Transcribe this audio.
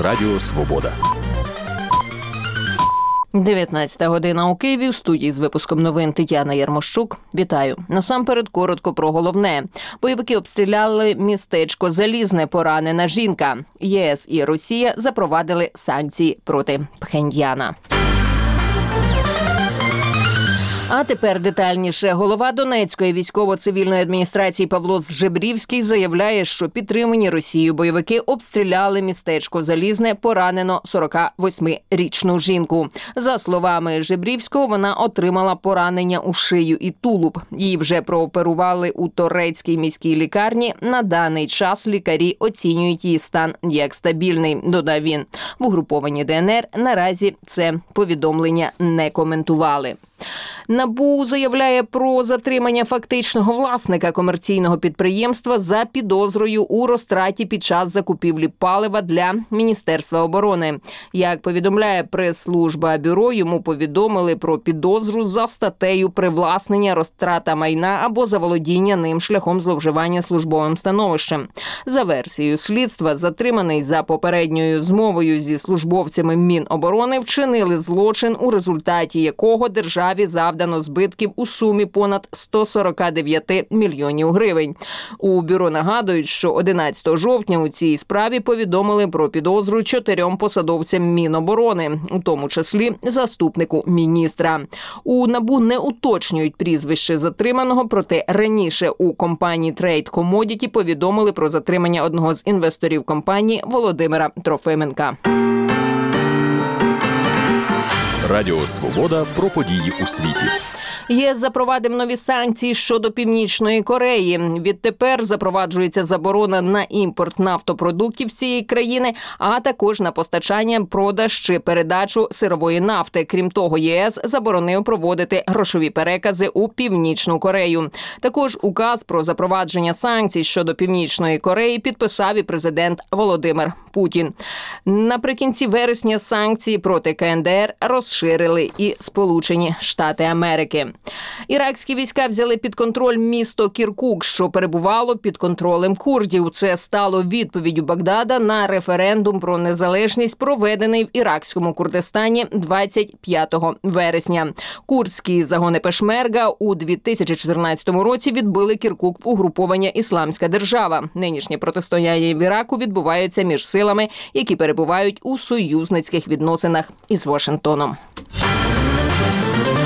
Радіо Свобода. 19 година у Києві. У студії з випуском новин Тетяна Ярмощук. Вітаю. Насамперед коротко про головне. Бойовики обстріляли містечко Залізне, поранена жінка. ЄС і Росія запровадили санкції проти Пхеньяна. А тепер детальніше. Голова Донецької військово-цивільної адміністрації Павло Жебрівський заявляє, що підтримані Росією бойовики обстріляли містечко Залізне, поранено 48-річну жінку. За словами Жебрівського, вона отримала поранення у шию і тулуб. Її вже прооперували у Торецькій міській лікарні. На даний час лікарі оцінюють її стан як стабільний, додав він. В угрупованні ДНР наразі це повідомлення не коментували. НАБУ заявляє про затримання фактичного власника комерційного підприємства за підозрою у розтраті під час закупівлі палива для Міністерства оборони. Як повідомляє прес-служба бюро, йому повідомили про підозру за статтею «Привласнення, розтрата майна або заволодіння ним шляхом зловживання службовим становищем». За версією слідства, затриманий за попередньою змовою зі службовцями Міноборони вчинили злочин, у результаті якого державі завдано збитків у сумі понад 149 мільйонів гривень. У бюро нагадують, що 11 жовтня у цій справі повідомили про підозру 4 посадовцям Міноборони, у тому числі заступнику міністра. У НАБУ не уточнюють прізвище затриманого, проте раніше у компанії Trade Commodity повідомили про затримання одного з інвесторів компанії Володимира Трофименка. Радіо Свобода про події у світі. ЄС запровадив нові санкції щодо Північної Кореї. Відтепер запроваджується заборона на імпорт нафтопродуктів з цієї країни, а також на постачання, продаж чи передачу сирової нафти. Крім того, ЄС заборонив проводити грошові перекази у Північну Корею. Також указ про запровадження санкцій щодо Північної Кореї підписав і президент Володимир Путін. Наприкінці вересня санкції проти КНДР розширили і Сполучені Штати Америки. Іракські війська взяли під контроль місто Кіркук, що перебувало під контролем курдів. Це стало відповіддю Багдада на референдум про незалежність, проведений в іракському Курдистані 25 вересня. Курдські загони Пешмерга у 2014 році відбили Кіркук в угруповання «Ісламська держава». Нинішнє протистояння в Іраку відбувається між силами, які перебувають у союзницьких відносинах із Вашингтоном.